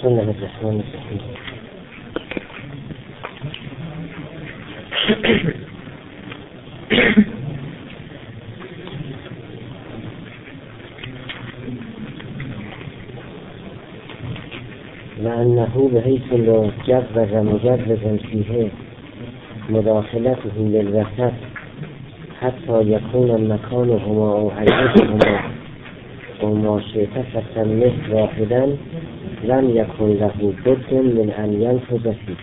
بسم الله الرحمن الرحیم. و انه بحیث لا جوز مجوزا فیه مداخلته للوسط حتی یکون مکانهما او حیثهما او ما شئت فسمه واحدا لم یکن له بد من ان ینفذ فیه.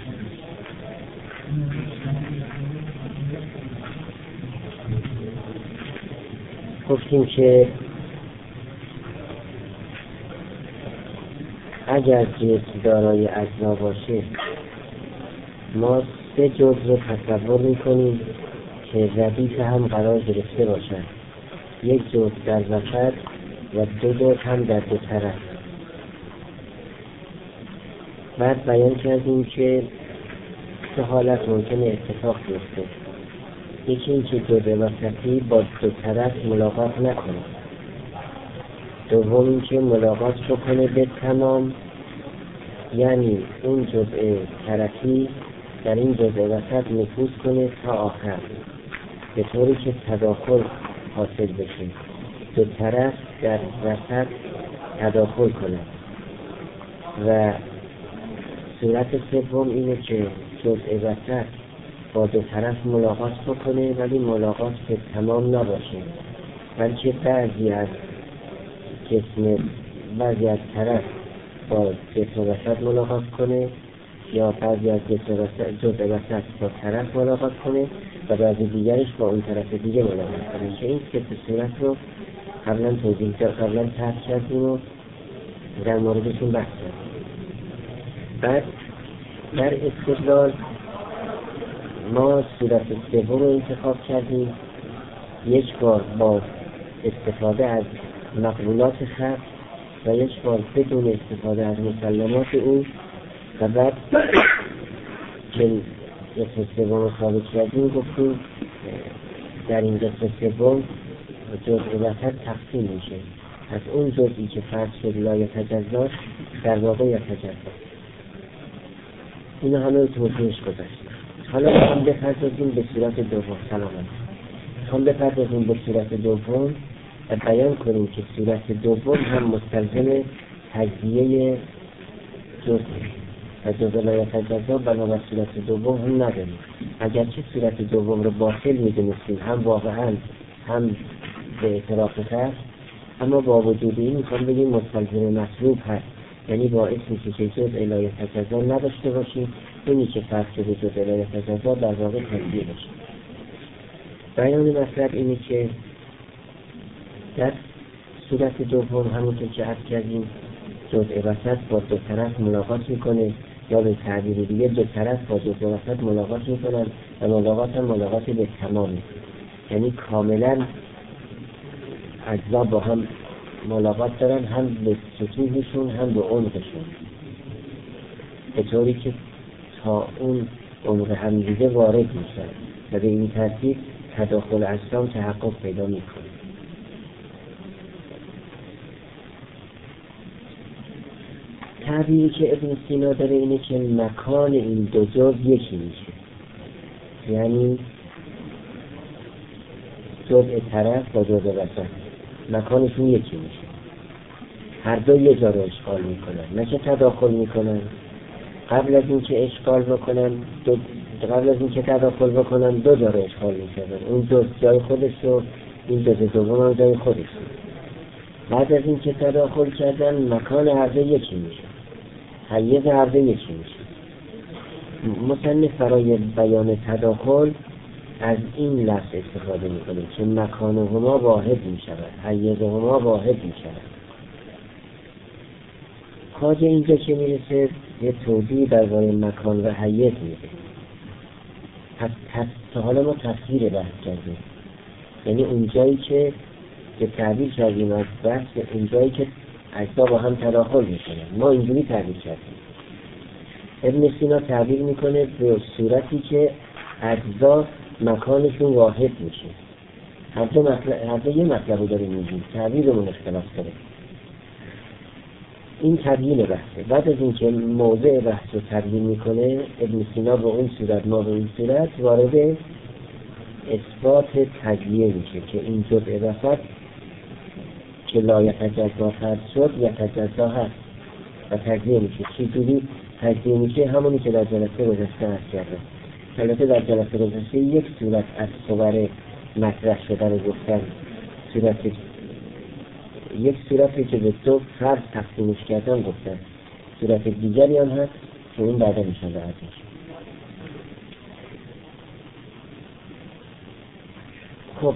گفتیم که اگر جسم دارای اجزا باشه ما سه جزء رو تصور میکنیم که ردیف هم قرار گرفته باشند، یک جزء در وسط و دو جزء هم در دو طرف. بعد بیان کردیم که سه حالت ممکنه اتفاق بیفته. یکی این که جزء وسطی با دو طرف ملاقات نکنه، دوم این که ملاقات بکنه به تمام، یعنی اون جزء طرفی در این جزء وسط نفوذ کنه تا آخر، به طوری که تداخل حاصل بشه، دو طرف در وسط تداخل کنه. و صورت سوم اینه که جزء وسط با دو طرف ملاقات بکنه ولی ملاقات به تمام نباشه، بلکه بعضی از طرف با جسم وسط ملاقات کنه یا بعضی از جزء وسط با طرف ملاقات کنه و بعضی دیگرش با اون طرف دیگه ملاقات کنه، که این سه صورت رو قبلا طرح کردیم و در موردشون بحث کردیم. بعد در استدلال ما صورت سوم رو انتخاب کردیم، یک بار با استفاده از مقبولات خط و یک بار بدون استفاده از مسلمات او. و بعد که قسم سوم رو ثابت کردیم گفتیم در این قسم سوم جزء وسط تقسیم میشه از اون جزئی که فرض شد لا یتجزا در واقع یتجزا. این همه توضیحش گذاشتیم. حالا میخوام بپردازیم به صورت دوم. بپردازیم به صورت دوم و بیان کنیم که صورت دوم هم مستلزم تجزیه جزء و جزء لا یتجزا بنابر صورت دوم هم نداریم. اگرچه صورت دوم رو باطل میدونستیم هم واقعا هم به اعتراف هست، اما با وجود این میخوام بگیم مستلزم مطلوب هست، یعنی باعث میشه که جزء لا یتجزا نداشته باشیم، اینی که فرض شده جزء لا یتجزا در واقع تجزیه باشه. بیان مطلب اینه که در صورت دوم همونطور که عرض کردیم جزء وسط با دو طرف ملاقات میکنه، یا به تعبیر دیگه دو طرف با جزء وسط ملاقات میکنن و ملاقات هم ملاقات به تمامی، یعنی کاملا اجزا با هم ملاقات دارن، هم به سطوحشون هم به عمقشون، به طوری که تا اون عمق هم دیگه وارد میشن و به این ترتیب تداخل اجسام تحقق پیدا میکنه. تعبیری که ابن سینا داره اینه که مکان این دو جزء یکی میشه، یعنی جزء طرف با جزء وسط مکانشون یکی میشه، هر دو یه جا رو اشغال میکنن، نه که تداخل میکنن. قبل از اینکه تداخل بکنن دو جا رو اشغال میکنن، اون جزء جای خودش رو، این جزء دوم هم جای خودش رو. بعد از اینکه تداخل کردن مکان هر دو یکی میشه، حیز هر دو یکی میشه. مصنف برای بیان تداخل از این لفظ استفاده میکنه که مکانهما واحد میشود، حیزهما واحد میشود. خواجه اینجا که میرسه یه توضیح درباره مکان و حیز میده. تا حالا ما تفسیر بحث کردیم، یعنی اونجایی که تعبیر کردیم از بحث، اونجایی که اجزا با هم تداخل میکنه ما اینجوری تعبیر کردیم. ابن سینا تعبیر میکنه به صورتی که اجزا مکانشون واحد میشه. هر دو یه مطلب رو داریم میگیم، تعبیرمون اختلاف داره. این تبیین بحثه. بعد از اینکه موضع بحث رو تبیین میکنه ابن سینا به اون صورت، ما به این صورت، وارد اثبات تجزیه میشه که این جزء وسط که لا یتجزا فرض شد یتجزا هست و تجزیه میشه. چجوری تجزیه میشه؟ همونی که در جلسه گذشته عرض کردم. البته در جلسه گذشته یک صورت از صور مطرح شده رو گفتن، یک صورتی که به دو فرض تقسیمش کردن گفتن، صورت دیگری هم هست که اون بعدا میشن راحت میشه. خب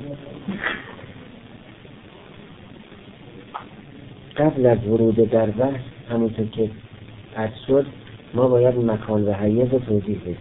قبل از ورود در بحث همونطور که عرض شد ما باید مکان و حیز رو توضیح بدیم.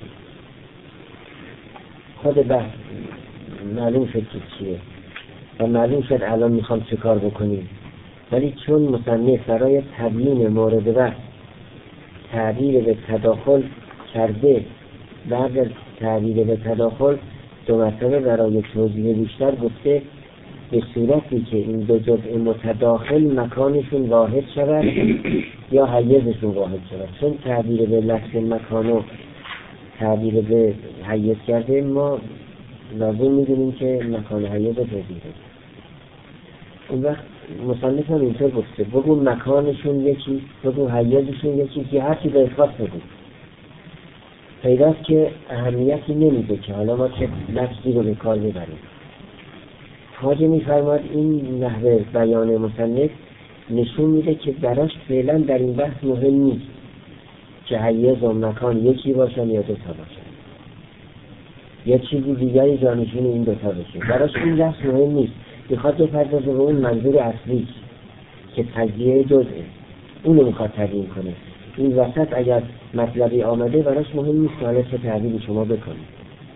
خود بحث معلوم شد که چیه و معلوم شد الان میخوام چه کار بکنیم، ولی چون مصنف برای تبیین مورد بحث تعبیر به تداخل کرده، بعد از تعبیر به تداخل دو مرتبه برای توضیح بیشتر گفته به صورتی که این دو جزء متداخل مکانشون واحد شود یا حیزشون واحد شود. چون تعبیر به لفظ مکانو تعبیر به حیز کرده، ما لازم میدونیم که مکان حیز رو توضیح بدیم. اون وقت مصنف هم اینطور گفته بگو مکانشون یکی، بگو حیزشون یکی، که هرچی به اثبات بگو. پیداست که اهمیتی نمیده که حالا ما چه لفظی رو به کار ببریم. حاجی میفرماد این نحوه بیان مصنف نشون میده که براش فعلا در این بحث مهم نیست که حیز و مکان یکی باشن یا دوتا باشن، یا چیزی دیگری جانشین این دوتا بشه. براش این بحث مهم نیست، میخواد بپردازه به اون منظور اصلی که تجزیه جزئه، اونو میخواد تبیین کنه. این وسط اگر مطلبی آمده براش مهم نیست که حالا چه تعبیری شما بکنید.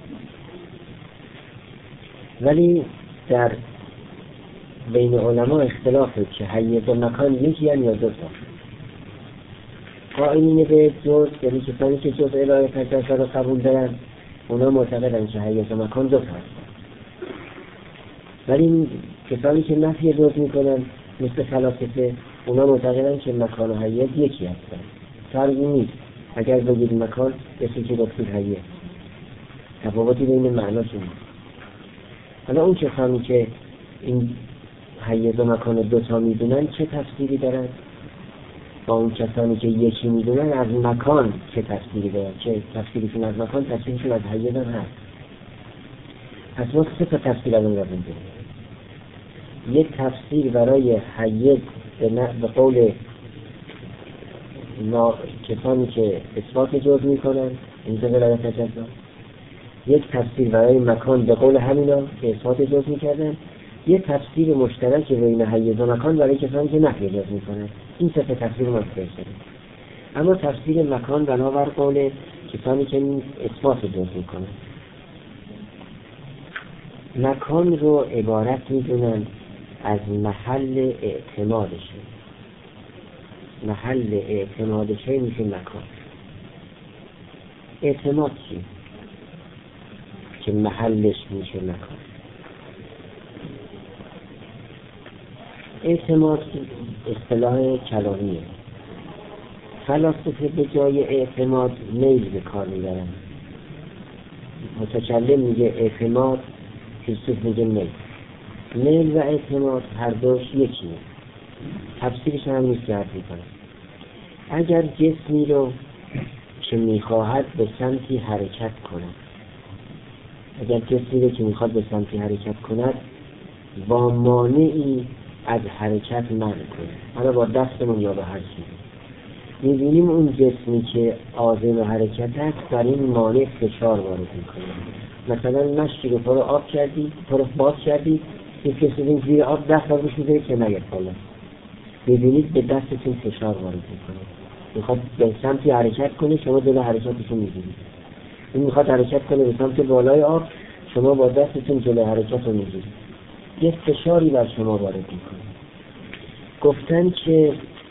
ولی در بین علما اختلافه که حیز و مکان یکی هم یا دوتا. قائلین به جزء، یعنی کسانی که جزء الهی تجزیه رو قبول دارن، اونا معتقدن که حیز و مکان دوتا هستن. ولی کسانی که نفی جزء میکنن مثل فلاسفه، اونا معتقدن که مکان و حیز یکی هستن، فرقی نیست. اگر بگید مکان مثل که گفتید حیز، تفاوتی بین معناشون نیست. حالا اون کسانی که این حیز و مکان دوتا میدونن چه تفسیری دارن؟ با اون کسانی که یکی میدونن از مکان چه تفسیری دارن؟ چه تفسیریشون از مکان، تفسیرشون از حیز هم هست. پس ما سه تا تفسیر الان رو بندیم. یک تفسیر برای حیز به قول کسانی که اثبات جزء میکنن، اینجا ولایت تجزا. یک تفسیر برای مکان به قول همینا که اثبات جزء میکردن. یک تفسیر مشترک بین حیز و مکان برای کسانی که نفی جزء میکنن. این سه تفسیر ما استفاده. اما تفسیر مکان بنابر قول کسانی که اثبات جزء میکنن، مکان رو عبارت میدونن از محل اعتمادشه. محل اعتمادشه میشه مکان. اعتماد چی؟ که محلش میشه مکان. اعتماد اصطلاح کلامیه. فلاسفه به جای اعتماد میل به کار میبرن. متکلم میگه اعتماد، فیلسوف میگه میل. میل و اعتماد هر دوش یکیه. تفسیرش هم نیست که حرف میکنه. اگر جسمی رو که میخواهد به سمتی حرکت کند، اگر جسمی رو که میخواد به سمتی حرکت کند با مانعی از حرکت منع کنه، حالا با دستمون یا با هر چیزی، میبینیم اون جسمی که عازم حرکت است بر این مانع فشار وارد میکنه. مثلا مشتی رو پرو آب کردی، پرو باز کردی، یک کسی زیر آب دست آبش میذاره که نگه بالا، میبینید به دستتون فشار وارد میکنه، میخواد به سمتی حرکت کنه، شما جلو حرکتشون میگیرید. این میخواد حرکت کنه به سمت بالای آب، شما با دستتون جلو حرکت رو میگیرید، یک فشاری بر شما وارد میکنه. گفتن که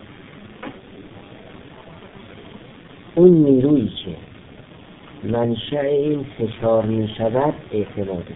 اون نیرویی که منشأ این فشار میشود اعتماده،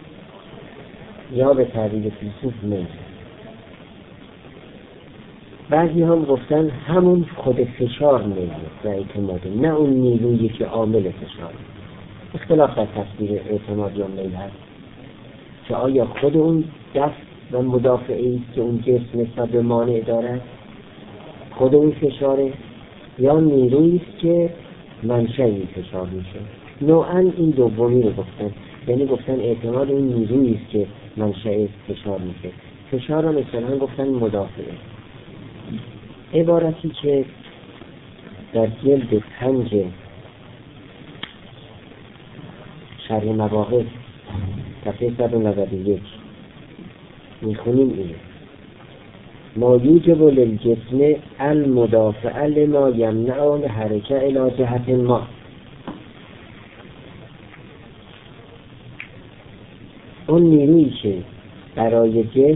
یا به تعبیر فیلسوف میل. بعضی هم گفتن همون خود فشار میله و اعتماده، نه اون نیرویی که عامل فشاره. اختلاف در تفسیر اعتماد یا میل هست که آیا خود اون دفع و مدافعی است که اون جسم نسبت به مانع دارد، خود اون فشاره، یا نیرویی است که منشأ این فشار میشه. نوعاً این دومی رو گفتن، یعنی گفتن اعتماد اون نیرویی است که منشأ فشار میشه. فشار رو مثلا گفتن مدافعه. عبارتی که در جلد 5 شرح مواقف صفحه 191 میخونیم اینه: ما یوجب للجسم المدافع لما یمنع الحرکه الی جهت ما. اون نیرویی که برای جسم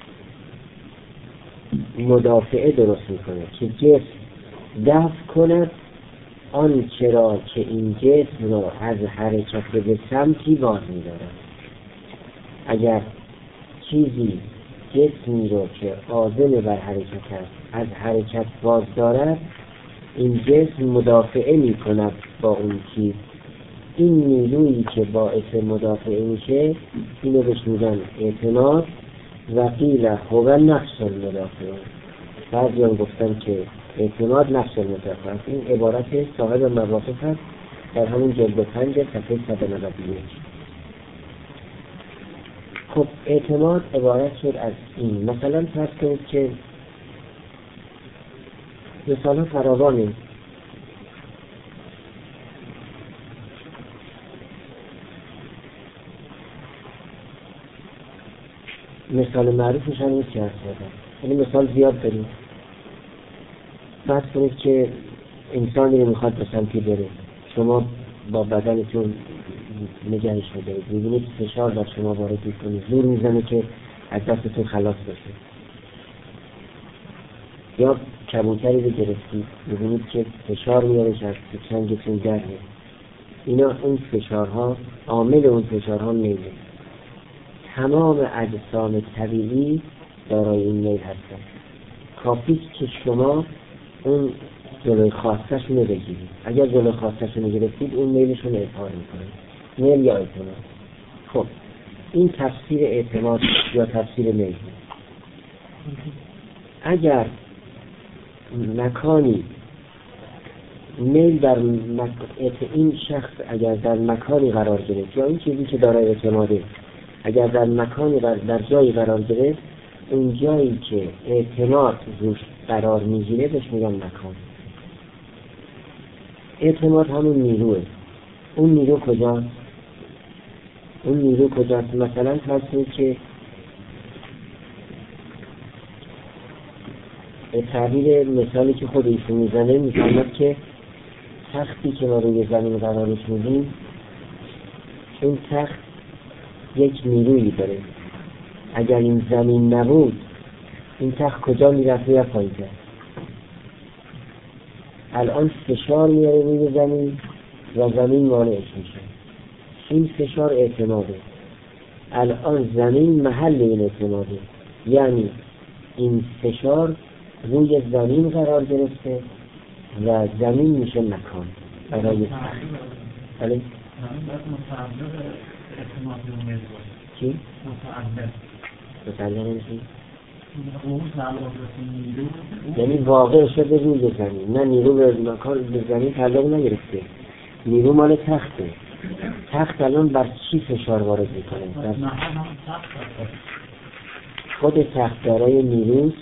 مدافعه درست میکنه که جسم دفع کند آنچه را که این جسم را از حرکت به سمتی باز می‌دارد. اگر چیزی جسمی را که عازم بر حرکت است از حرکت باز دارد، این جسم مدافعه می‌کند با اون چیز. این نیرویی که باعث مدافعه میشه اینو بهش میگن اعتماد و قیل هو نفس المدافع. بعضی هم گفتن که اعتماد نفس المدافع است. این عبارت صاحب مواقف هست در همون جلد 5 صفحه 191. خب اعتماد عبارت شد از این. مثلا فرض کنید که مثلا فراوانه، مثال معروفش هم نیست که هست یعنی مثال زیاد داریم. فرض کنید که انسانی رو میخواد به سمتی بره، شما با بدنتون نگهش میدارید، میبینید فشار در شما وارد میکنه، زور میزنه که از دستتون خلاص بشه. یا کبوتری رو گرفتید، میبینید که فشار میاره که از چنگتون دره. اینا اون فشارها، عامل اون فشارها میله. تمام اجسام طبیعی دارای این میل هستند. کافیست که شما اون جلوی خواستش رو بگیرید. اگر جلوی خواستش رو گرفتید اون میلشون اظهار میکنه، میل یا اعتماد. خب این تفسیر اعتماد یا تفسیر میل. اگر مکانی میل در این شخص اگر در مکانی قرار گرفت، یا این چیزی که دارای اعتماده اگر در مکانی در جایی قرار گرفت، اون جایی که اعتماد روش قرار میگیره بهش میگن مکان. اعتماد همون نیروه. اون نیرو کجاست؟ اون نیرو کجاست؟ مثلا فرض کنید که تعبیر مثالی که خود ایشون میزنه میفهمد که تختی که ما روی زمین قرارش میدیم، این تخت یک نیرویی داره. اگر این زمین نبود این تخت کجا میرفت؟ یا پاییده. الان فشار میاره روی زمین و زمین مانعش میشه. این فشار اعتماده. الان زمین محل این اعتماده، یعنی این فشار روی زمین قرار گرفته و زمین میشه مکان برای تخت. بله؟ چی؟ متعلق نمیشی؟ یعنی واقع شده روی زمین، نه نیرو به مکان به زمین تعلق نگرفته. نیرو مال تخته. تخت الان بر چی فشار وارد میکنه؟ خود تخت دارای نیروست.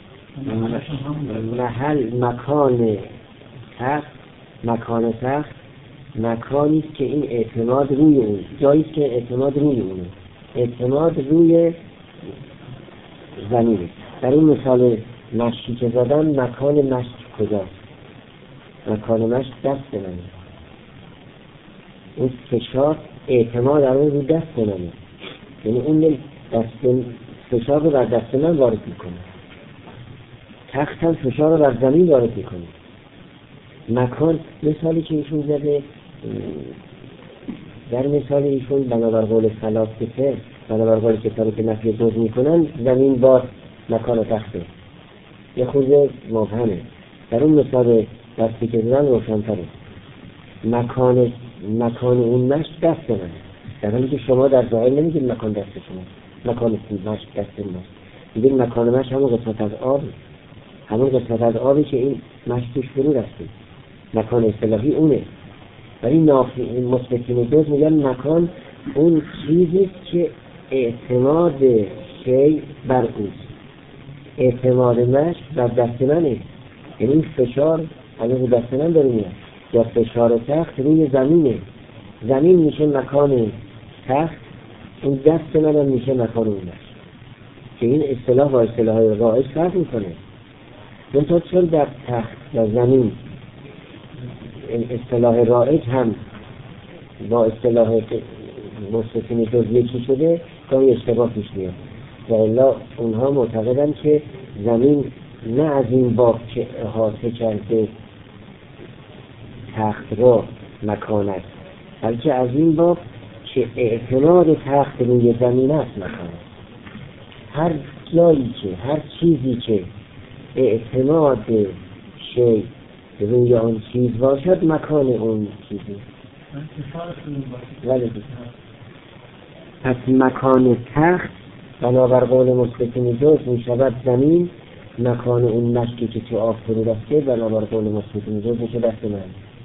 مکان تخت مکانیست که این اعتماد روی اون، جاییست که اعتماد روی اونه. اعتماد روی زمینه. در این مثال مشکی که زدن، مکان مشک کجاست؟ مکان مشک دست منه. اون فشار اعتماد در اون رو دست منه، یعنی اون فشار رو بر دست من وارد میکنه. تخت هم فشار رو بر زمین وارد میکنه. مکان مثالی که ایشون زده، در مثال ایشون بنابر قول فلاسفه، بنابر قول کتابی که نفی دوز میکنن، زمین بار مکان تخته. یه خورده مبهمه. در اون مثال دستی که زدن روشن‌تره. مکان اون مشت دست من، در حالی که شما در ظاهر نمیگید مکان دست شما، مکان مشت دست ماست. میگید مکان مشت همون قسمت از آب، همون قسمت از آبی که این مشت توش فرو رفته. مکان اصطلاحی اونه. ولی مثبتین جز میگن مکان اون چیزی که اعتماد شی بر اوست. اعتماد مشت بر دست منه، یعنی فشار از اون دست من داره میاد، یا فشار تخت روی زمینه. زمین میشه مکان تخت، اون دست من هم میشه مکان اون مشت. که این اصطلاح با اصطلاح رایج فرق میکنه. منتها چون در تخت و زمین اصطلاح رایج هم با اصطلاح مستقیم جز یکی شده، گاهی اشتباه پیش میاد. و الا اونها معتقدن که زمین نه از این باب که احاطه کرده تخت را مکانت، بلکه از این باب که اعتماد تخت روی زمین است مکانت. هر جایی که هر چیزی که اعتماد شی روی آن چیز باشد مکان اون چیزی. پس مکان تخت بنابر قول مثبتین جز می شود زمین، مکان اون مشکی که تو آب فرو رفته بنابر قول مثبتین جز میشه دست من.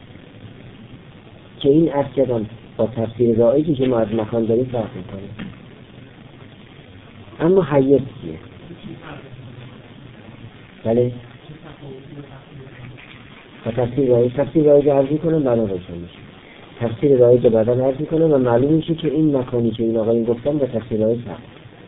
که این اصلا با تفسیر رایجی که ما از مکان داریم فرق میکنه. اما حیث چیه؟ بله؟ با تفسیر رایج عرض میکنم بنا روشن میشه. تفسیر رایج بعدا عرض میکنم و معلوم میشه که این مکانی که این آقایون گفتن با تفسیر رایج فرق.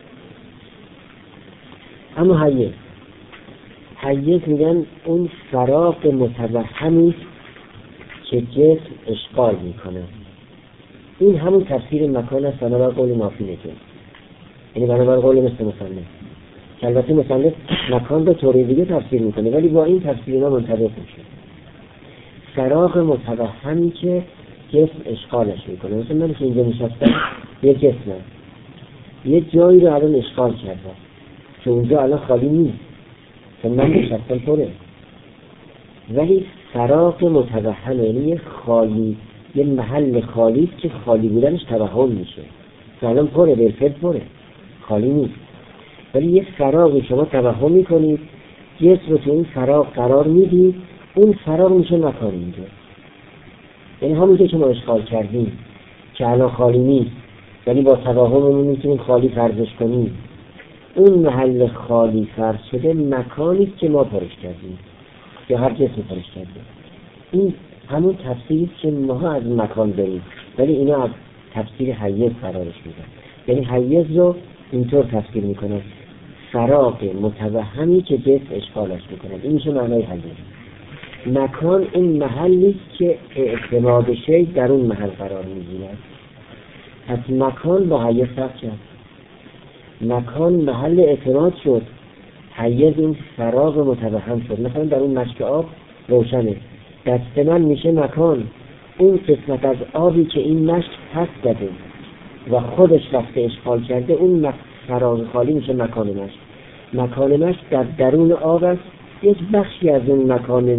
اما حیث میگن اون فراغ متوهمی که جسم اشغال میکنه. این همون تفسیر مکان است بنابر قول مافی نجات، یعنی بنابر قول مثل مصنف. که البته مصنف مکان به طور دیگه تفسیر میکنه ولی با این تفسیر اینا منطبق میشه. فراغ متوهمی که جسم اشغالش میکنه. مثلا من که اینجا نشستم یه جسمم یه جایی رو الان اشغال کرده که اونجا الان خالی نیست که من نشستم پره، ولی فراغ متوهم یعنی یه خالی، یه محل خالی است که خالی بودنش توهم میشه که الان پره، بالفعل پره، خالی نیست. ولی یه فراغی شما توهم میکنید، جسم رو تو این فراغ قرار میدید، اون فراغ میشه مکان اینجا. یعنی همونجا که ما اشغال کردیم که الان خالی نیست ولی با توهممون میتونیم خالی فرضش کنیم، اون محل خالی فرض شده مکانی است که ما پرش کردیم یا هر جسم پرش کردیم. این همون تفسیری که ما از مکان داریم ولی اینا از تفسیر حیز قرارش میدن. یعنی حیز رو اینطور تفسیر میکنن فراغ متوهمی که جسم اشغالش میکنن. این میشه معنای حیز. مکان این محلی که اعتماد شی در اون محل قرار میگیرد. پس مکان با حیز فرق کرد. مکان محل اعتماد شد، حیز این فراغ متوهم شد. مثلا در اون مشک آب روشنه، دست من میشه مکان، اون قسمت از آبی که این مشک پس داده و خودش رفته اشغال کرده، اون فراغ خالی میشه مکان مشک. مکان مشک در درون آب است، یک بخشی از اون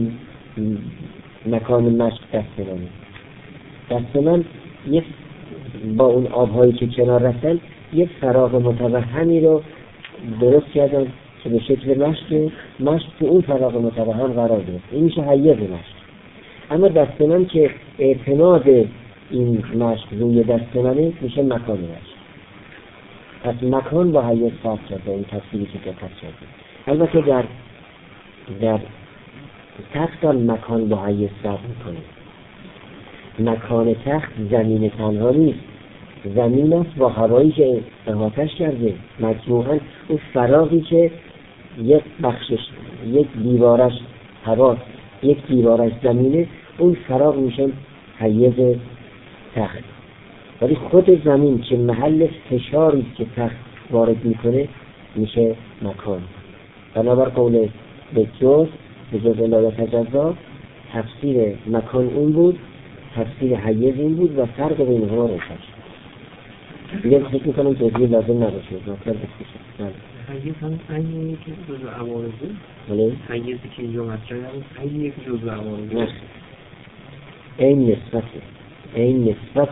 مکان مشک دست منه. دست من یک با اون آبهایی که کنار رفتن یک فراغ متوهمی رو درست کردن که به شکل مشک تو اون فراغ متوهم قرار گرفت. این میشه حیز مشک. اما دست من که اعتماد این مشک روی دست منه میشه مکان مشک. پس مکان با حیز فرق کرده. این تفسیری که دقت کرده. البته در تخت مکان با حیز فرق میکنه. مکان تخت زمین تنها نیست، زمین است با هوایی که احاطه‌اش کرده، مجموعاً اون فراغی که یک بخشش، یک دیوارش هوا، یک دیوارش زمینه، اون فراغ میشه حیز تخت. ولی خود زمین که محل فشاری که تخت وارد میکنه میشه مکان. بنابر قول به جز لا تجزا تفسیر مکان اون بود، تفسیر حیز این بود و فرق بین ها روشن شد. دیگه فکر میکنم توضیح لازم نباشه. حیز هم عین یکی جزء عوارضه. بله؟ حیزی که اینجا مطرحه هم عین یک جزء عوارضه. این نسبت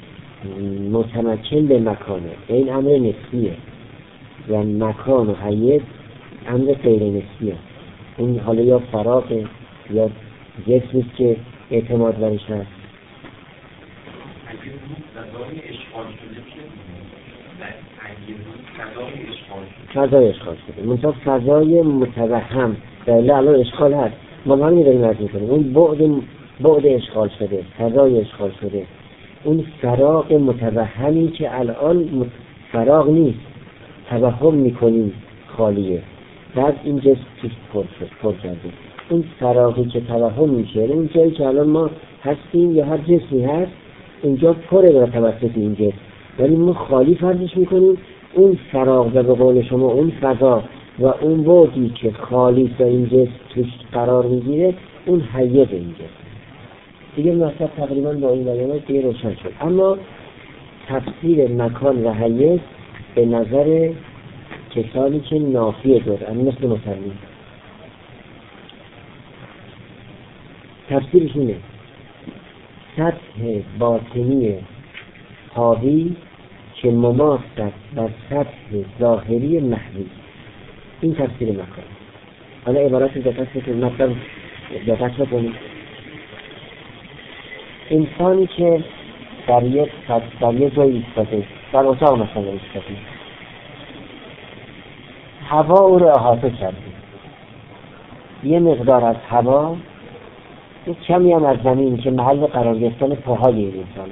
متمکن به مکانه، این امر نسبیه و مکان و حیز امر غیر نسبیه. این حالا یا فراغه یا جسمی که اعتماد برش هست. اگه اون فضای اشغال شده که فضای اشغال شده منطقه فضای متوهم دلیل الان اشغال هست، ما همین داریم عرض میکنیم. اون بعد اشغال شده، فضای اشغال شده، اون فراغ متوهمی که الان فراغ نیست، توهم میکنیم خالیه، بعد این جسم توش پر کرده. اون فراغی که توهم میشه، اون جایی که الان ما هستیم یا هر جسمی هست اونجا پره به توسط این جسم، ولی ما خالی فرضش میکنیم. اون فراغ به قول شما اون فضا و اون بعدی که خالی تا این جسم توش قرار میگیره اون حیز این جسم. دیگه مطلب تقریبا با این بیانات دیگه روشن شد. اما تفسیر مکان و حیز به نظر کسانی که نافیه دارن مثل مصنف تفسیرش اینه: سطح باطنی حاوی که مماس است بر سطح ظاهری محوی. این تفسیر مکان. حالا عبارت دقت بکنید. انسانی که در یک جایی ایستاده، در اتاق مثلا ایستاده، هوا او را احاطه کرده، یه مقدار از هوا، یک کمی هم از زمین که محل قرار گرفتن پاهای این انسانه.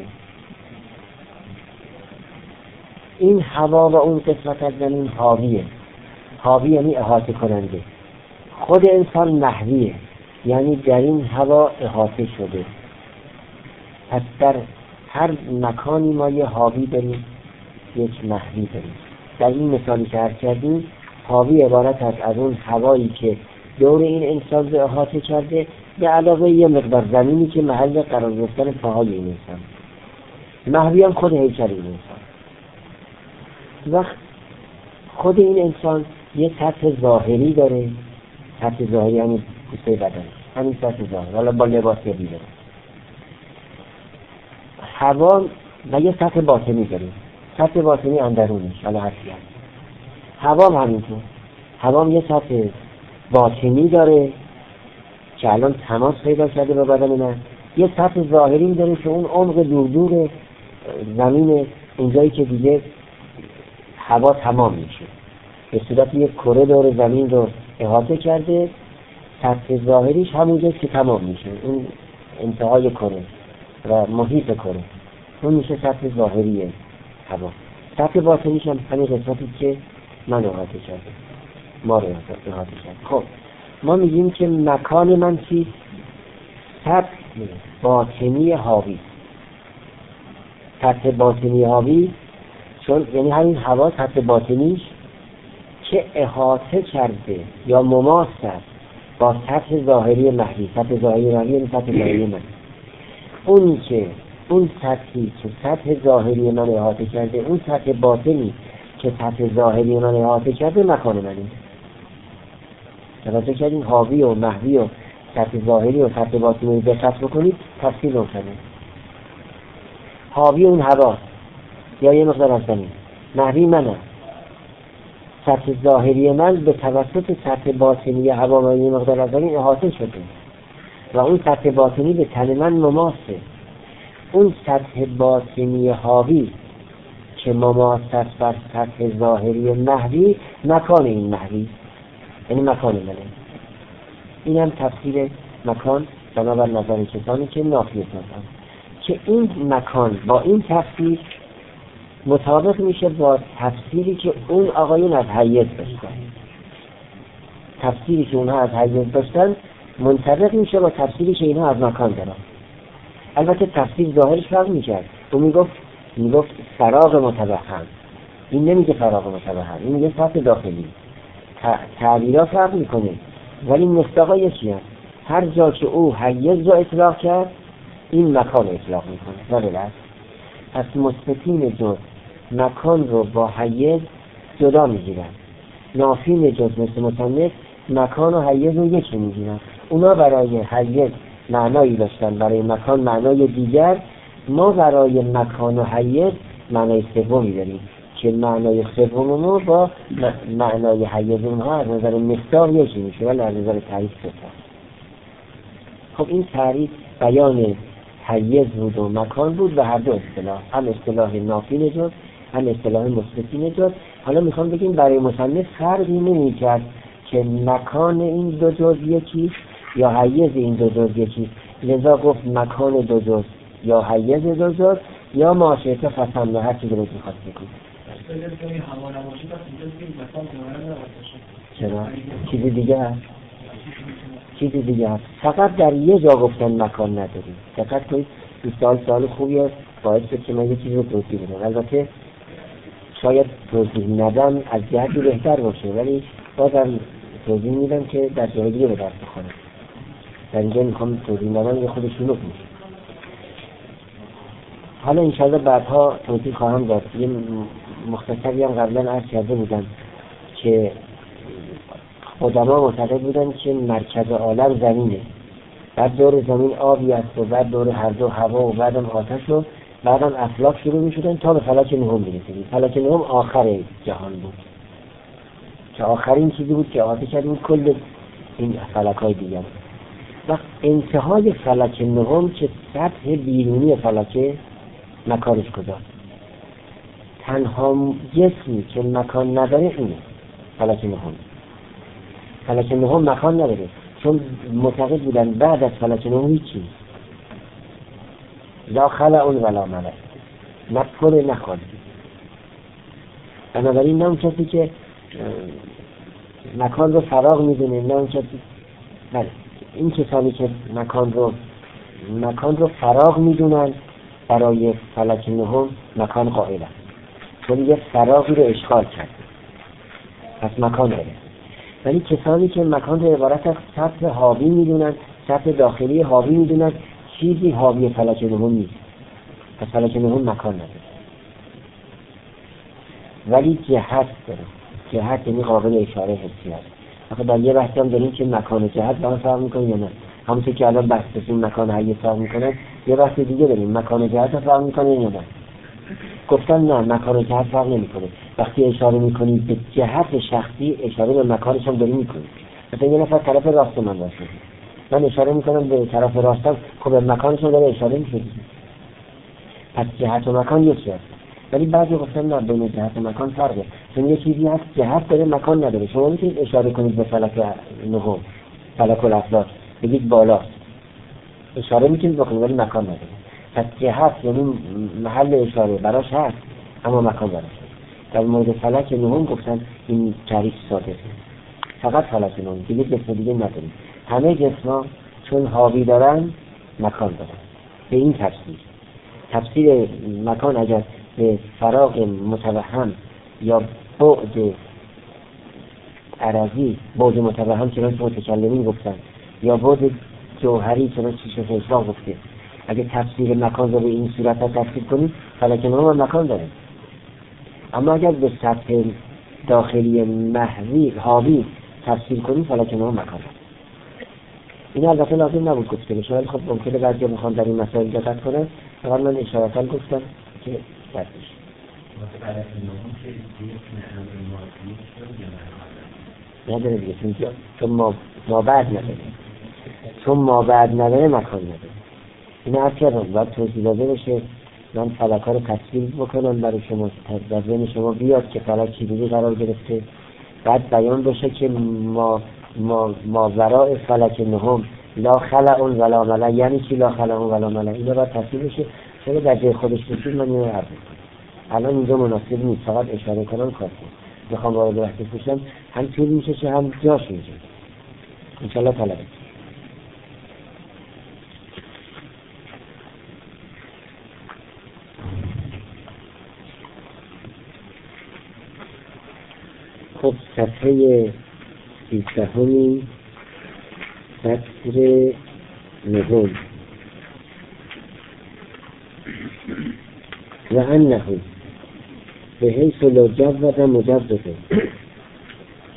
این هوا و اون قسمت از زمین حاوی یعنی احاطه کننده. خود انسان محویه، یعنی در این هوا احاطه شده. پس در هر مکانی ما یه حاوی داریم، یک محوی داریم. در این مثالی که عرض کردیم، حاوی عبارت است از اون هوایی که دور این انسان رو احاطه کرده، به علاوه یه مقدار زمینی که محل قرار گرفتن پاهای این انسان. محوی هم خود هیکل این انسان. وقت خود این انسان یه سطح ظاهری داره، سطح ظاهری همین پوسته بدن، همین سطح ظاهری، حالا با لباس یابی داره. هوا و یه سطح باطنی داریم، سطح باطنی اندرونش، حالا هستی هست. هوا هم همینطور، هوا هم یه سطح باطنی داره که الان تماس پیدا کرده با بدن من، یه سطح ظاهری داره که اون عمق دور زمین، اونجایی که دیگه هوا تمام میشه، به صورت یک کره دور زمین رو احاطه کرده. سطح ظاهریش همونجاست که تمام میشه، اون انتهای کره و محیط کره، اون میشه سطح ظاهری هوا. سطح باطنیش هم همین قسمتی که من احاطه کرده، ما رو احاطه کرده. خب ما میگیم که مکان من چیست؟ سطح باطنی حاوی. سطح باطنی حاوی چون یعنی همین هوا سطح باطنیش که احاطه کرده یا مماس است با سطح ظاهری محوی. سطح ظاهری محوی یعنی سطح ظاهری من. اون سطحی که سطح ظاهری من احاطه کرده، اون سطح باطنی که سطح ظاهری من احاطه کرده، مکان منه. توجه کردین؟ حاوی و محوی و سطح ظاهری و سطح باطنی رو دقت بکنید، تفصیل روشنه. حاوی اون هوا یا یه مقدار از زمین، محوی منم. سطح ظاهری من به توسط سطح باطنی هوا و یه مقدار از زمین احاطه شده و اون سطح باطنی به تن من مماسه. اون سطح باطنی حاوی که مماس است بر سطح ظاهری محوی، مکان این محوی، یعنی مکان منه. این هم تفسیر مکان بنابر نظر کسانی که نافیه هستند، که این مکان با این تفسیر مطابق میشه با تفسیری که اون آقایون از حیز داشتن. تفسیری که اونها از حیز داشتن منطبق میشه با تفسیری که اینها از مکان دارن. البته تفسیر ظاهرش فرق میکرد. اون میگفت فراغ متوهم، این نمیگه فراغ متوهم، این میگه سطح داخلی. تعبیرها فرق میکنه ولی مصداقا یکی هست. هر جا که او حیز رو اطلاق کرد، این مکان اطلاق میکنه. بله. پس مثبتین جز مکان رو با حیز جدا میگیرن. نافی نجات مثل مصنف مکان و حیز رو یکی میگیرن. اونا برای حیز معنایی داشتن، برای مکان معنای دیگر. ما برای مکان و حیز معنای سومی داریم که معنای سوم ما با معنای حیز اونها از نظر مقدار یکی میشه ولی از نظر تعریف ستا. خب این تعریف بیان حیز بود و مکان بود و هر دو اصطلاح، هم اصطلاح نافی نجات هم اصطلاح مثبتی نجات. حالا میخوام بگیم برای مصنف فرقی نمی‌کرد که مکان این دو جز یکی یا حیز این دو جز یکی، لذا گفت مکان دو جز یا حیز دو جز یا ماشیت خصم هر چیزی رو میخواد بگیم. چرا؟ چیزی دیگه هست؟ چیزی دیگه هست. فقط در یه جا گفتن مکان نداریم. دقت کنید، این سال خوبیه، باعث شد که من یه چیزی رو توضیح بدم. البته شاید توضیح ندم از جهتی بهتر باشه، ولی بازم توضیح میدم که در جای دیگه به دست بخوره. در اینجا میخوام توضیح ندم یه خودش شلوغ میشه. حالا انشاءالله بعدها توضیح خواهم داد. یه مختصری هم قبلا عرض کرده بودم که قدما معتقد بودن که مرکز عالم زمینه، بعد دور زمین آبی است و بعد دور هر دو هوا و بعدم آتش و بعدم افلاک شروع میشدن تا به فلک نهم میرسیدیم. فلک نهم آخر جهان بود که آخرین چیزی بود که آتش کرده بود کل این فلک های دیگر. وقت انتهای فلک نهم که سطح بیرونی فلکه، مکانش کجاست؟ تنها جسمی که مکان نداره اینه فلک نهم. فلک نهم مکان نداره چون معتقد بودن بعد از فلک نهم هیچی لا خلع ولا ملک، نه پر نه خالی. بنابراین نه اون کسی که مکان رو فراغ میدونه، نه اون کسی، بله این کسانی که مکان رو فراغ میدونن برای فلک نهم مکان قائل است، چون یه فراغی رو اشغال کرد پس مکان داره. ولی کسانی که مکان رو عبارت از سطح حاوی میدونن، سطح داخلی حاوی میدونن، چیزی حاوی فلک نهم نیست، پس فلک نهم مکان نداره. ولی جهت داره. جهت یعنی قابل اشاره حسی است. آخه در یه بحثی هم داریم که مکان و جهت با هم فرق میکنه یا نه. همونطور که الان بحث بسیم مکان حیز فرق میکنه، یه بحث دیگه داریم مکان و جهت فرق میکنه یا نه. گفتن نه، مکان و جهت فرق نمیکنه. وقتی اشاره میکنید به جهت شخصی، اشاره به مکانش هم داری میکنید. مثلا یه نفر طرف راست من باشه، من اشاره میکنم به طرف راستم، خب به مکانش هم داره اشاره میشه. پس جهت و مکان یکی است. ولی بعضی گفتن نه، بین جهت و مکان فرقه، چون یه چیزی هست جهت داره مکان نداره. شما میتونید اشاره کنید به فلک نهم، فلک الافلاک، بگید بالاست، اشاره میتونید بکنید ولی مکان نداره. پس جهت یعنی محل اشاره براش هست اما مکان براش هست. در مورد فلک نهم گفتن این تعریف ساده است، فقط فلک نهم، دیگه جسم دیگه نداریم. همه جسما چون حاوی دارن مکان دارن. به این تفسیر مکان اگر به فراغ متوهم یا بعد عرضی، بعد متوهم چنانچه متکلمین گفتن، یا بعد جوهری چنانچه شیخ اسلام گفته، اگه تفسیر مکان رو به این صورت ها تفسیر کنید، فلک نهم مکان داره. اما اگر به سطح داخلی محوی حاوی تفسیر کنید، فلک نهم مکان داره. این البته لازم نبود گفته بشه، ولی خب ممکنه بعضی میخوان در این مسائل دقت کنن، فقط من اشارتا گفتم که درش نداره دیگه، چون ما بعد نداره، چون ما بعد نداره مکان نداره. این عرض کردم باید توضیح داده بشه. من فلک ها رو تصویر بکنم برای شما، در ذهن شما بیاد که فلک چیزی قرار گرفته، بعد بیان بشه که ما وراء فلک نهم لا خلع ولا ملع. یعنی چی لا خلع ولا ملع؟ اینا باید تصویر بشه. چون در جای خودش بسید من اینو عرض کنم. الان اینجا مناسب نیست، فقط اشاره کنم کافیه. میخوام وارد بحث بشم، هم طول میشه چه هم جاش میشه. انشالله طلبه. خب صفحه 13 سطر 9 و انه به حیث لا جود مجوده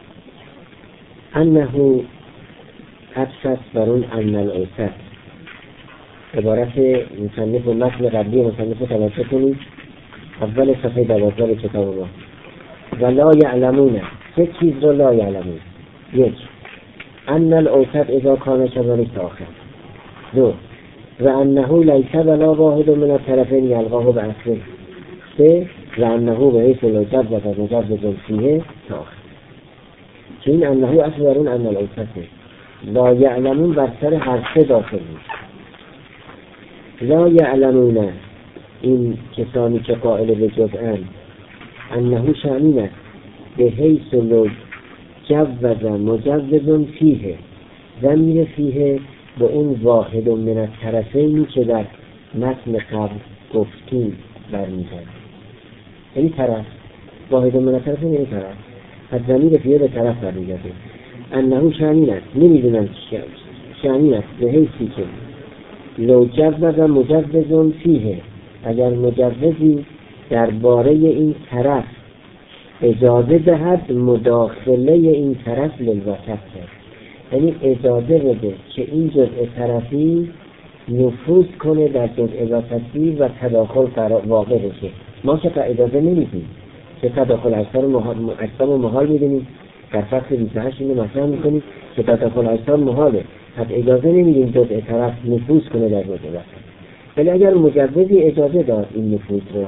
انه ابسط برون ان الاوسط. عبارت مصنف و متن قبلی مصنف رو توجه کنید. اول صفحه 12 کتاب ما. و لا یعلمون، سه چیز رو لا یعلمون. یک، ان الاوسط اذا کان کذلک آخر. دو، و انه لیس ولا واحد من الطرفین یلقاه باصله. سه، و انه بحیث لا جذب و مجذب فیه آخر. که این انه اصل برون ان الاوسط لا یعلمون بر سر هر سه داخل میشه. لا یعلمون این کسانی که قائل به جزءن انه شأنین است به حیث لو جوز مجوز فیه، ضمیر فیه به اون واحد من الطرفینی که در متن قبل گفتیم برمی‌گرده. یعنی طرف واحد من الطرفین، یعنی طرف از ضمیر فیه به طرف برمی‌گرده. انه شأنین است، نمیدونم شأنین است به حیثی که لو جوز مجوز فیه، اگر مجوزی درباره این طرف اجازه دهد مداخله این طرف للوسط کرد، یعنی اجازه بده که این جزء طرفی نفوذ کنه در جزء وسطی و تداخل واقع بشه. ما که اجازه نمیدیم که تداخل اجسام محال میدونیم، در فصل 28 اینو مطرح میکنیم که تداخل اجسام محاله، پس اجازه نمیدیم جزء طرف نفوذ کنه در جزء وسط. ولی اگر مجوزی اجازه داد این نفوذ رو،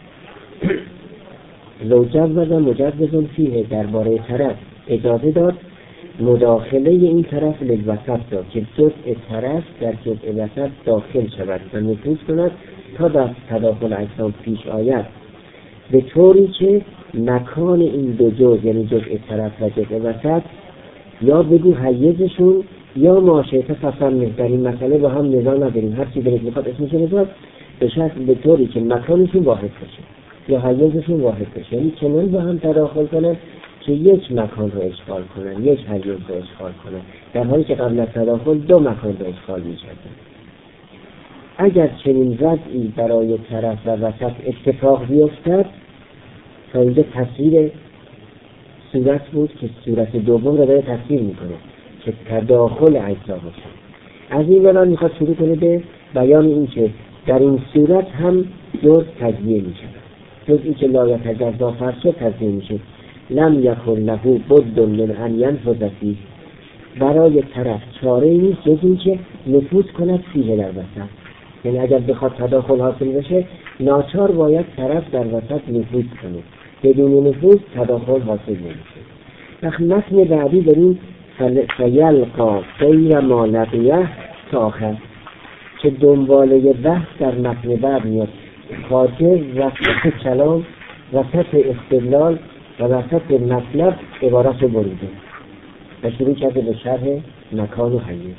لو جوز مجوز فیه درباره طرف اجازه داد مداخله این طرف للوسط داد که جزء طرف در جزء وسط داخل شود و نفوذ کند تا در تداخل اجسام پیش آید، به طوری که مکان این دو جزء یعنی جزء طرف و جزء وسط یا بگو حیزشون یا ماشیطه فصل در این مسئله با هم نزاع نداریم، هر چی دلت میخواد اسمش بذار، به شرط به طوری که مکانشون واحد بشه یا حیزشون واحد بشه، یعنی چنان با هم تداخل کنن که یک مکان رو اشغال کنن، یک حیز رو اشغال کنن، در حالی که قبل از تداخل دو مکان رو اشغال می‌کردن. اگر چنین وضعی برای طرف و وسط اتفاق بیفتد، تا اینجا تصویر صورت بود که صورت دوم رو داره تصویر میکنه که تداخل اجزا باشه. از این ولان میخواد شروع کنه به بیان این که در این صورت هم جز تجزیه میشه، جزئی که لا یتجزا فرض شد تجزیه میشه. لم یکن له بد من ان ینفذ فیه، برای طرف چاره نیست جز این که نفوذ کند فیه در وسط، یعنی اگر بخواد تداخل حاصل بشه ناچار باید طرف در وسط نفوذ کنه، بدون نفوذ تداخل حاصل نمیشه. وقت متن بعدی داریم فیلقا غیر ما لقیه تا آخر که دنباله بحث در متن بعد میاد، خاطر وسط کلام، وسط استدلال و وسط مطلب عبارت رو بریده و شروع کرده به شرح مکان و حیز.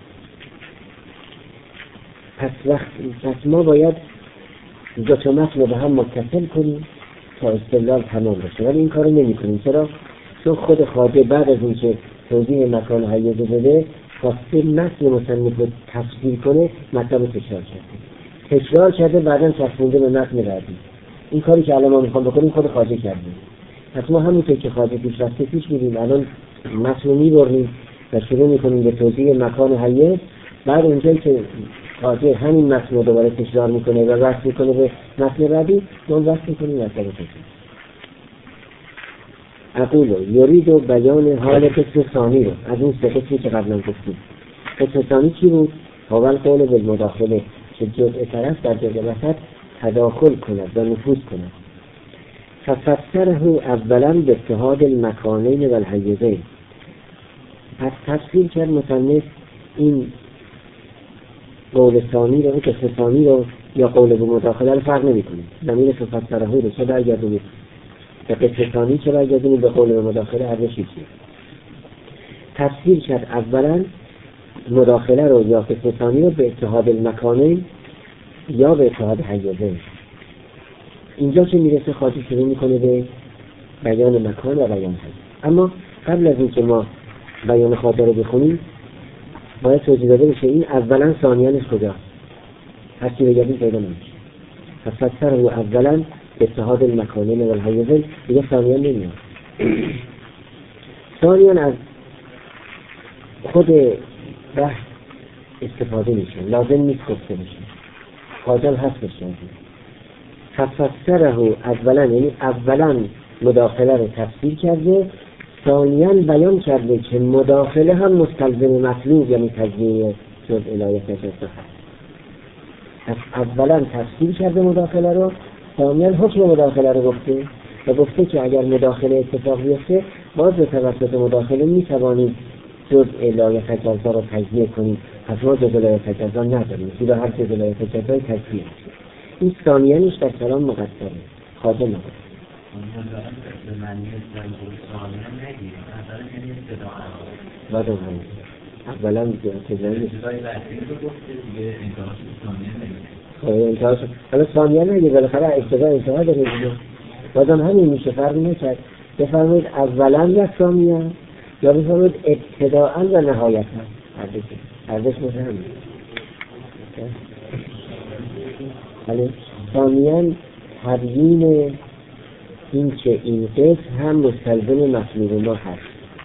پس ما باید دو تا متن رو به هم متصل کنیم تا استدلال تمام بشه، ولی این کارو نمی کنیم. چرا؟ چون خود خواجه بعد از اینکه توضیح مکان و حیز بده خواسته متن مصنف رو تفسیر کنه، مطلب رو تکرار کرده بعداً چسبونده به متن بعدی. این کاری که الان ما میخوام بکنیم خود خواجه کردیم. پس ما همونطور که خواجه پیش رفته پیش میریم، الان متن رو میبریم و شروع میکنیم به توضیح مکان و حیز. بعد اونجایی که خواجه همین متن رو دوباره تکرار میکنه و وصل میکنه به متن بعدی، ما وصل میکنیم مطلب رو تکرار. اقولو یرید و بیان حال قسم ثانی رو از اون سه قسمی که قبلا گفتیم. قسم ثانی چی بود؟ اول قول بالمداخله که جزء طرف در جزء وسط تداخل کند و نفوذ کند. ففسره اولا به اتحاد المکانین و الحیزین. پس تفسیر کرد مصنف این قول ثانی رو، قسم ثانی رو یا قول بالمداخله رو فرق نمی‌کنه. ضمیر فسره رو چه برگردونید به قسم ثانی، چه برگردونید به قول بالمداخله، هر چیزی. تفسیر کرد اولا مداخله رو یا قسم ثانی رو به اتحاد المکانین یا به اتحاد حیزین. اینجا که میرسه خاطی شروع میکنه به بیان مکان و بیان حیز. اما قبل از اینکه ما بیان خاطر رو بخونیم باید توضیح داده بشه این اولا ثانیانش کجاست. هرچی بگردیم پیدا نمیشه. فسر رو اولا اتحاد المکانین و الحیزین دیگه ثانیان نمیاد. ثانیان از خود بحث استفاده میشه، لازم نیست گفته میشه، حاجم هست بشه. ففسره اولا، یعنی اولا مداخله رو تفسیر کرده، ثانیاً بیان کرده که مداخله هم مستلزم مطلوب یعنی تجزیه جزء الهیت هست. اولا تفسیر کرده مداخله رو، ثانیاً حکم مداخله رو گفته و گفته که اگر مداخله اتفاق بیفته باز به توسط مداخله میتوانید جزء الهیت اجزا رو تجزیه کنید. پس ما جزء الهیت اجزا نداریم، زیرا هر جزء الهیت اجزای تجزیه است. این ثانیانش در کلام مقدره، خاطر نبود. به معنی ثانیان نگیریم، اولا یعنی ابتداء بعد اولا ابتدای بحثی رو گفته دیگه انتهاش ثانیان نگیریم. انتهاش حالا ثانیان نگیریم، بالاخره ابتدا انتها داره دیگه. بازم همین میشه، فرقی نکرد. بفرمایید اولا یا ثانیان، یا بفرمایید ابتداء و نهایتا، هردش مثل همین. ولی ثانیان تبیین این که این قسم هم مستلزم مطلوب ما هست.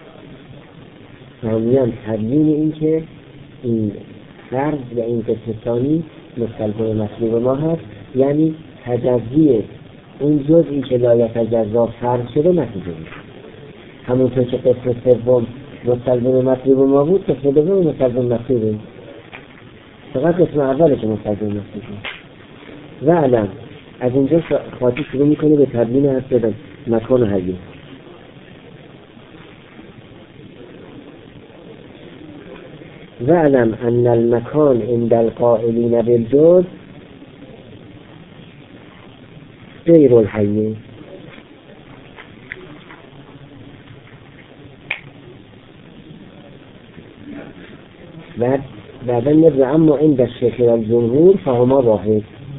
ثانیان تبیین این که این فرض و این قسم ثانی مستلزم مطلوب ما هست، یعنی تجزیه اون جزئی که لایتجزا فرض شده نتیجه میشه. همونطور که قسم سوم مستلزم مطلوب ما بود، قسم دوم مستلزم مطلوبه. فقط قسم اوله که مستلزم مطلوبه. و علم از اینجا خاطی شروع میکنه به تبیین هست بدن مکان و حیه. و علم ان المکان عند القائلین بالجزء غیر الحیه. بعد نرجع اما عند الشیخ والجمهور فهما واحد.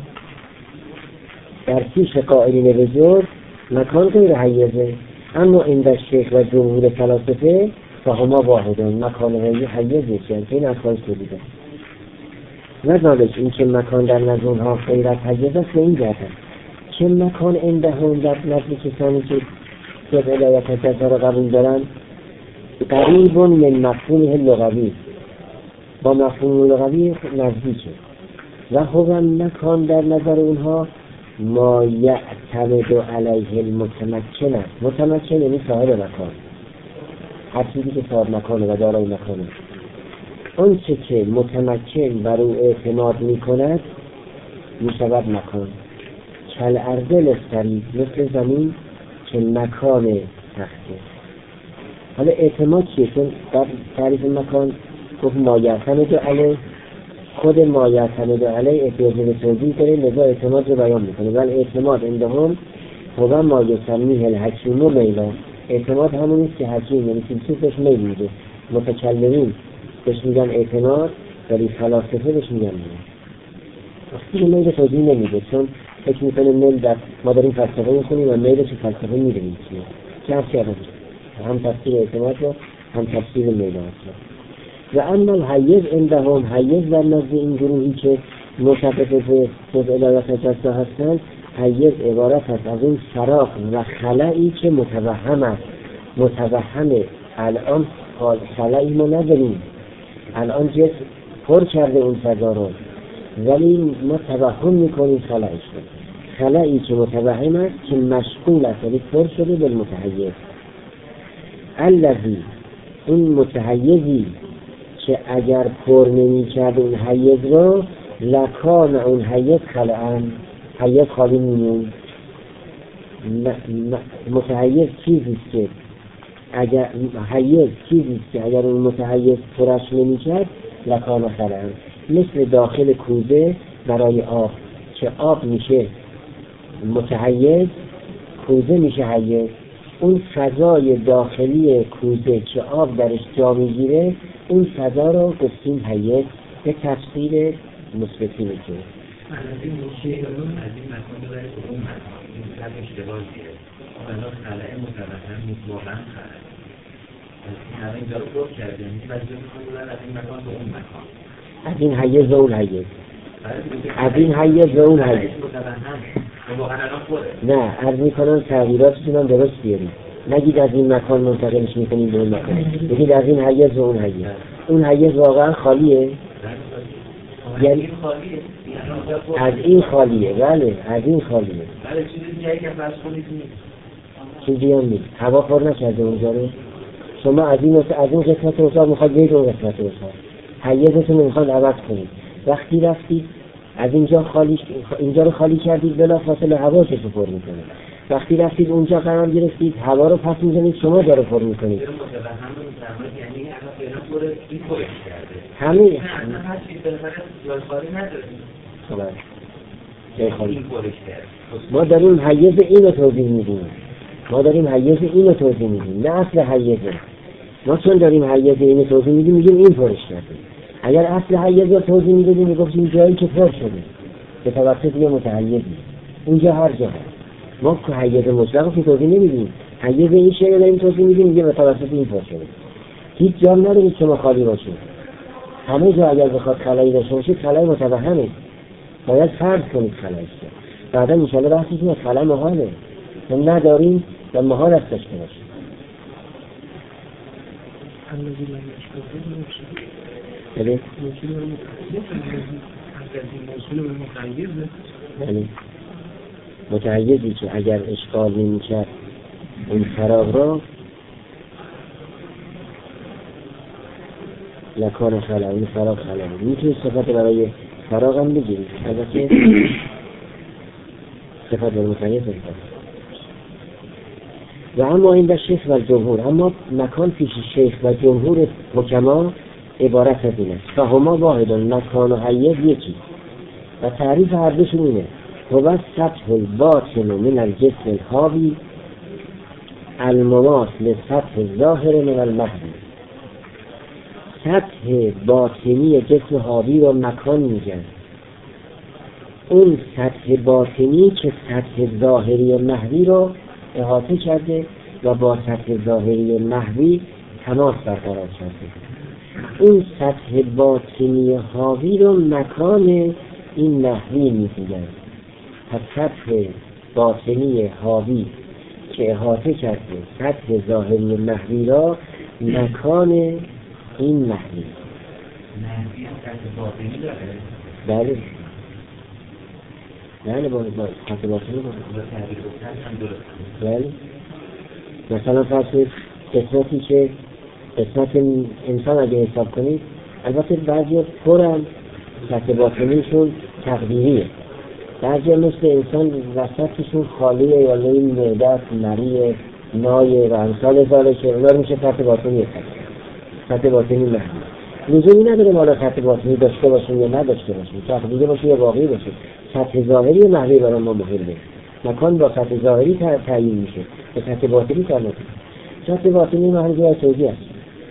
در پیش قائلین به جزء مکان غیر حیزه، اما عند الشیخ و جمهور فلاسفه فهما واحدان، مکان غیر حیزه که این اصلا تولیده. نظرش این که مکان در نزد اونها غیر حیزه است، این جهت که مکان عندهم در نزد کسانی که جزء الهیت اجزا را قبول دارن قریب من مفهومه لغوی، با مفهوم لغوی نزدیکه. و هو مکان در نظر اونها ما یعتمد علیه المتمکن است. متمکن یعنی صاحب مکان، هر چیزی که صاحب مکانه و دارای مکانه. اون چه که متمکن بر او اعتماد می کند می شود مکان. کل ارض لستری، مثل زمین که مکان تخته. حالا اعتماد چیه؟ چون در تعریف مکان گفت ما یعتمد علیه، خود ما یعتمد علیه احتیاج به توضیح داره، لذا اعتماد رو بیان میکنه. ولی اعتماد عندهم هو ما یسمیه الحکیم و میلا. اعتماد همون نیست که حکیم یعنی فیلسوفش میل میده. متکلمین بهش میگن اعتماد، ولی فلاسفه بهش میگن میل. وقتی میل توضیح نمیده، چون فکر میکنه میل در ما داریم فلسفه میخونیم و میل چه فلسفه میدونیم چیه، که هرچی هم تفسیر اعتماد رو هم تفسیر میل هست. و اما الحیز عندهم، حیز در نزد این گروهی که مشبه به جزء الهیت اجزا هستند، حیز عبارت است از اون فراغ و خلایی که متوهم است. متوهمه، الان خلایی ما نداریم، الان جسم پر کرده اون فضا رو، ولی ما توهم میکنیم خلایش رو. خلایی که متوهم است که مشغول است، ولی پر شده به متحیز. الذی، اون متحیزی که اگر پر نمی کرد اون حیز رو، لکان اون حیز خلعن، حیز خالی میمون. متحیز چیزیست که اگر حیز چیزیست که اگر اون متحیز پرش نمی کرد لکان خلعن. مثل داخل کوزه برای آب که آب میشه متحیز، کوزه میشه حیز. اون فضای داخلی کوزه که آب درش جا میگیره، اون فضا رو گفتیم حیز. به تفسیر مثبتی میکنه. این شیء رو از این مکان ببرید به اون مکان، این طرف اشتباه دیره. بنا خلأ متوهم نیست، واقعا خلأ. این همه اینجا رو گفت کرده، یعنی که بعضی میکنه ببرد از این مکان به اون مکان، از این حیز به اون حیز، از این حیز به اون حیز. واقعا الان خوره. نه، عرض میکنم تغییراتشون هم درست بیاریم. نگید از این مکان منتقلش میکنیم به اون مکان، بگید از این حیز به اون حیز. اون حیز واقعا خالیه؟ یعنی از این خالیه. بله از این خالیه. بله چیزی دیگه که فرض کنید نیست. چیزی هم نیست. هوا پر نکرده اونجا رو. شما از این قسمت اتاق میخواد برید اون قسمت اتاق. حیزتون میخواد عوض کنید. وقتی رفتید از اینجا رو خالی کردید، بلافاصله هوا رو پر میکنه. وقتی رفتید اونجا قرار گرفتید، هوا رو پس میزنید، شما جا رو پر میکنید. یعنی اصلا این پرش کرده. همه اصلا هستی بالاخره جای خالی نداره. جای خالی. این پرش کرده. ما داریم حیز اینو توضیح میدیم. نه اصل حیزه. ما چون داریم حیز اینو توضیح میدیم، میگیم این پرش کرده. اگر اصل حیز رو توضیح میدادیم، میگفتیم جایی که پر شده به توسط یه متحیزی، اونجا هر جا هست. ما که حیز مطلق رو توضیح نمیدیم، حیز این شیء رو داریم توضیح میدیم، میگه به توسط این پر شده. هیچ جا ندارید شما خالی باشه. همه جا اگر بخواد خلایی داشته باشید، خلای متوهمه. باید فرض کنید خلایش. بعدا ان شاء الله بحثش اینه خلا محاله. ما نداریم و محال است داشته باشیم. بله. متحیزی که اگر اشکال نمی‌کرد اون فراغ را لکان خلا، اون فراغ خلا میتونی صفت برای فراغ هم بگیرید. البته صفت برای متحیز هست. و اما این در شیخ و جمهور، اما مکان پیش شیخ و جمهور حکما عبارت از این است. فهما واحدان، مکان و حیز یکی و تعریف هر دوشون اینه. و سطح الباطن من الجسم الحاوی المماثل لسطح الظاهر من المحوی. سطح باطنی جسم حاوی رو مکان میگن. اون سطح باطنی که سطح ظاهری محوی رو احاطه کرده و با سطح ظاهری محوی تماس برقرار کرده. اون سطح باطنی حاوی رو مکان این محوی میگن. پس سطح باطنی حاوی که احاطه کرده سطح ظاهری محوی را مکان این محوی. محوی سطح باطنی داره؟ بله. بله با سطح باطنی بله. مثلا فرض قسمتی که قسمت انسان اگه حساب کنید، البته بعضی پرن سطح باطنیشون تقدیریه، بعضی مثل انسان وسطشون خالیه یا این معده مریه نایه و امثال ذالک که اونا میشه سطح باطنی. سطح باطنی محوی لزومی نداره مالا سطح باطنی داشته باشیم یا نداشته باشیم، تقدیری باشه یا واقعی باشه. سطح ظاهری محوی برای ما مهمه. مکان با سطح ظاهری تعیین میشه، به سطح باطنی تعیین میشه. سطح باطنی محوی جای توضیح است.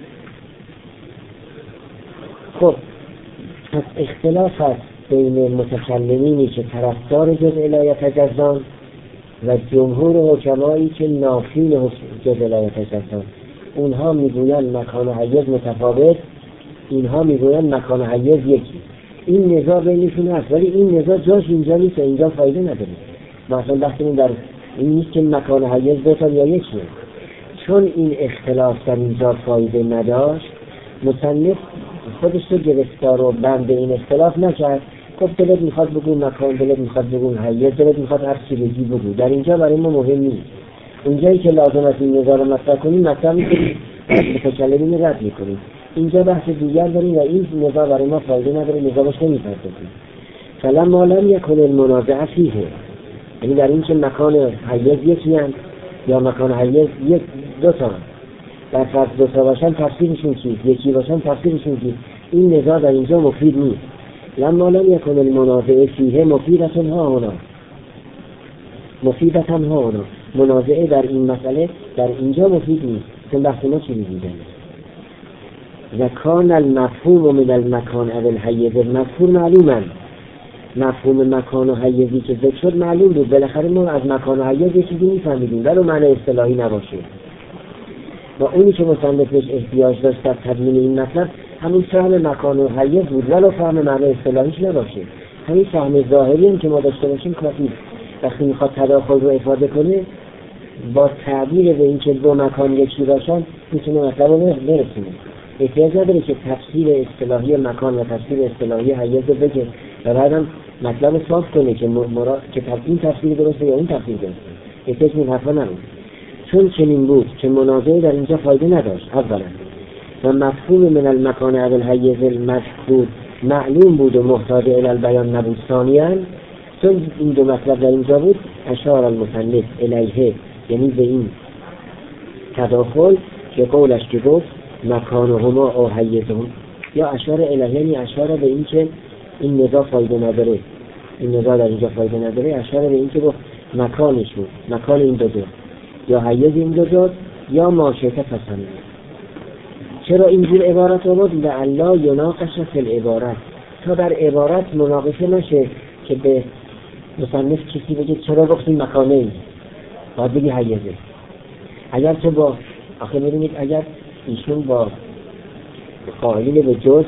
خب پس اختلاف هست بین متکلمینی که طرفدار جزء لا یتجزان و جمهور حکمایی که نافی جزء لا یتجزان. اونها میگویند مکان و حیز متفاوت، اینها میگویند مکان و حیز یکی. این نزاع بینشون هست، ولی این نزاع جاش اینجا نیست، اینجا فایده نداره. مثلا بحثمون در این نیست که مکان و حیز دوتا یا یکیه. چون این اختلاف در اینجا فایده نداشت، مصنف خودش رو گرفتار و بند این اختلاف نکرد. خب دلت میخواد بگو مکان، دلت میخواد بگو حیز، دلت میخواد هر چی بگی بگو. در اینجا برای ما مهم نیست. اونجایی که لازم است این نظر رو مطرح کنیم مطرح میکنیم، متکلمین رد میکنیم. اینجا بحث دیگر داریم و این نظر برای ما فایده نداره، نظرش نمیپردازیم. فلما لم یکن المنازعه فیه، یعنی در این که مکان حیز یکی هست یا مکان حیز یک دو تا در فرض دو تا باشن تفسیرشون چیست، یکی باشن تفسیرشون چیست، این نظر در اینجا مفید نیست. لما لم یکن المنازعه فیه مفیدتن ها هنا، مفیدتن ها هنا. منازعه در این مسئله در اینجا مفید نیست. چون بحث ما چی می‌گه؟ و کان المفهوم من المکان او الحیز المفهوم معلوماً. مفهوم مکان و حیزی که ذکر شد معلوم بود. بالاخره ما از مکان و حیز یه چیزی می‌فهمیدیم ولو معنی اصطلاحی نباشه. و اونی که مصنف بهش احتیاج داشت در تدوین این مطلب همین فهم مکان و حیز بود ولو فهم معنی اصطلاحیش نباشه. همین فهم ظاهری هم که ما داشته باشیم کافی. وقتی میخواد تداخل رو افاده کنه با تعبیر به این که دو مکان یکی باشن میتونه مطلب رو برسونه. احتیاج نداره که تفسیر اصطلاحی مکان و تفسیر اصطلاحی حیز رو بگه و بعدم مطلب صاف کنه که این تفسیر درسته یا این تفسیر درسته. احتیاج به این حرفا نداره. چون چنین بود که منازعه در اینجا فایده نداشت اولا و مفهوم من المکان او الحیز المذکور معلوم بود و محتاج الی البیان نبود. ثانیاً چون این دو مطلب در اینجا بود اشار المصنف الیه، یعنی به این تداخل که قولش که گفت مکانهما او حیزهم، یا اشار الیه یعنی اشار به این که این نزاع فایده نداره، این نزاع در اینجا فایده نداره، اشار به این که گفت مکانش بود، مکان این دو جز یا حیز این دو جز یا ماشیته پسنده. چرا اینجور عبارت آمد؟ لعلا یناقش فی العبارت، تا در عبارت مناقشه نشه که به مصنف کسی بگه چرا گفتیم مکانه ای باید بگی حیزه. اگر تو با آخه میدونید اگر ایشون با قائلین به جز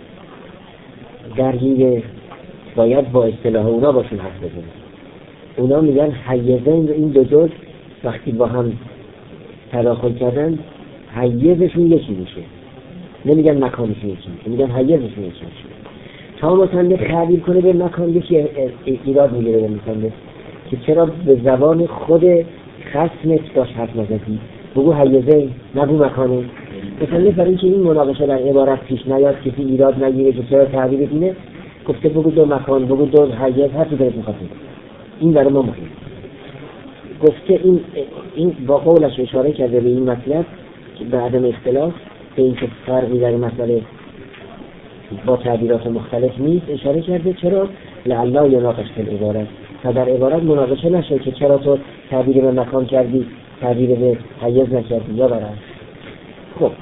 درگیر باید با اصطلاح اونا باشون حرف بزنیم. اونا میگن حیزه این دو جز وقتی با هم تداخل کردن حیزشون یکی میشه، نمیگن مکانشون یکی میشه، میگن حیزشون یکی میشه. تا مصنف تعبیر کنه به مکان یکی ایراد میگیره به مصنف که چرا به زبان خود خصمت داشت حرف نزدی، بگو حیزه نگو مکانه. مصنف برای اینکه این مناقشه در عبارت پیش نیاد کسی ایراد نگیره که چرا تعبیر اینه گفته بگو دو مکان، بگو دو حیز، هر چی دلت میخواد. این برای ما مهم. گفته این با قولش اشاره کرده به این مطلب که به عدم اختلاف، به این که فرقی در مسئله با تعبیرات مختلف نیست اشاره کرده. چرا؟ لعلا یناقش فی العبارت، تا در عبارت مناقشه نشه که چرا تو تعبیر به مکان کردی تعبیر به حیز نکردی یا برعکس. خب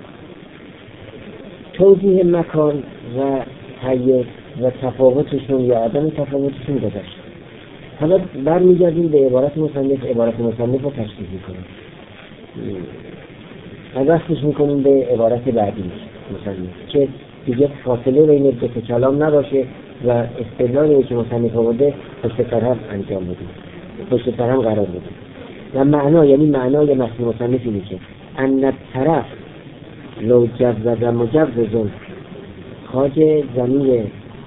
توضیح مکان و حیز و تفاوتشون یا عدم تفاوتشون گذشت. حالا برمیگردیم به عبارت مصنف رو تشریح میکنیم. وقتش میکنیم به عبارت بعدی مصنف که دیگه فاصله بین دو کلام نباشه و استدلالی که مصنف آورده پشت سر هم انجام بدیم، پشت سر هم قرار بدیم. و معنا یعنی معنای متن مصنف اینه که ان الطرف لو جوز مجوز خواجه ضمیر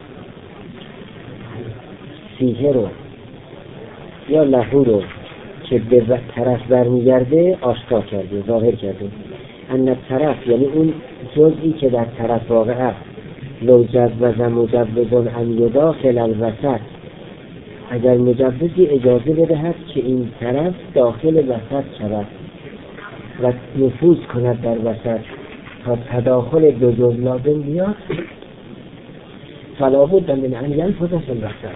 فیه رو یا لهو رو که به طرف برمیگرده آشکار کرده، ظاهر کرده. ان الطرف یعنی اون جزئی که در طرف واقع است. لو جوز مجوز ان یداخل الوسط، اگر مجوزی اجازه بدهد که این طرف داخل وسط شود و نفوذ کند در وسط تا تداخل دو جز لازم بیاد، فلا بد من ان ینفذ فی الوسط،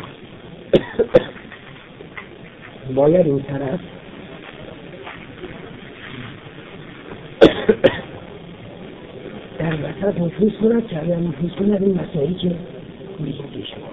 باید این طرف در وسط نفوذ کند که اگر نفوذ کند این مسائلی که میگیم پیش میاد.